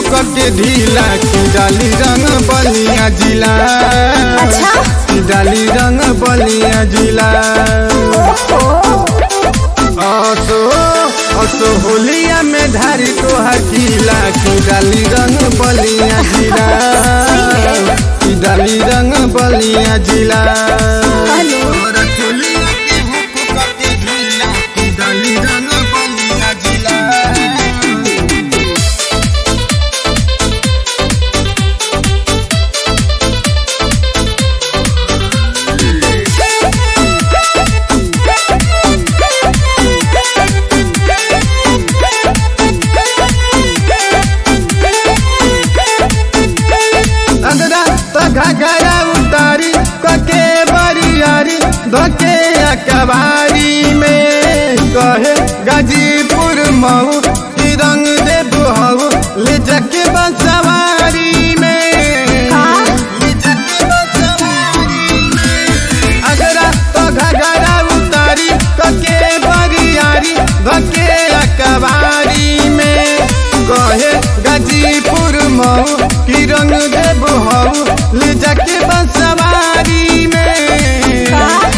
के ढीला की डाली रंग बलिया जिला। अच्छा की डाली रंग बलिया जिला। असो होलिया में धारी तो हकीला की डाली रंग बलिया जिला। की डाली रंग बलिया जिला। घगरा उतारी कके बरियारी धके अकबारी में कहे गाजीपुर मऊ की रंग दे बुहऊ ले जाके बसवारी में। अगरा तो घगरा उतारी कके बरियारी धके अकबारी में कहे गाजीपुर मऊ की रंग दे बुहऊ ले जाके बसवारी में।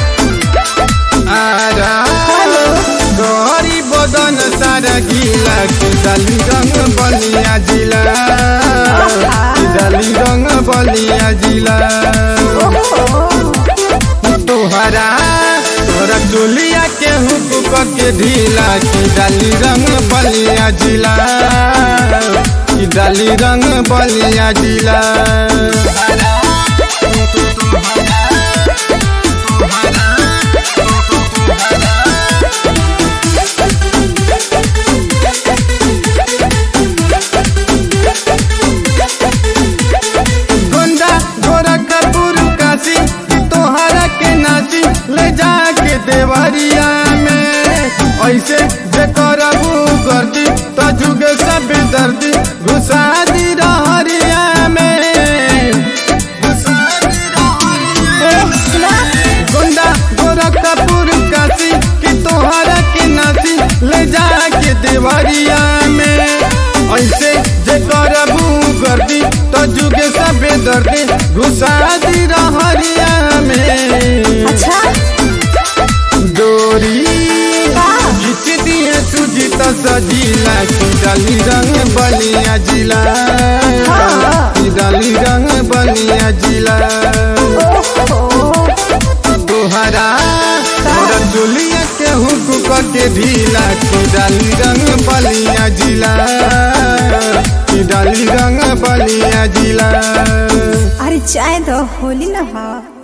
आरा गौरी बदन सारा गीला की डाली रंग बलिया जिला। डाली रंग बलिया जिला। तोहरा चोलिया के हुक के ढीला की डाली रंग बलिया जिला। की डाली रंग बलिया जिला। ले जाके देवरिया में ऐसे जे करबू गर्दी तो जुगे सब दर्दी घुसा दी रहरिया में। गोंडा गोरखपुर काशी की तोहरा के नासी ले जाके देवरिया में ऐसे जे करबू गर्दी तो जुगे सब दर्दी घुसा दी रहरिया में। अच्छा डोरी खींच दिए सुजीत सजीला की डाली रंग बलिया जिला। की डाली रंग बलिया जिला। तोहरा चोलिया के हुक के ढीला की डाली रंग बलिया जिला। की डाली रंग बलिया जिला। अरे चाय दो होली ना।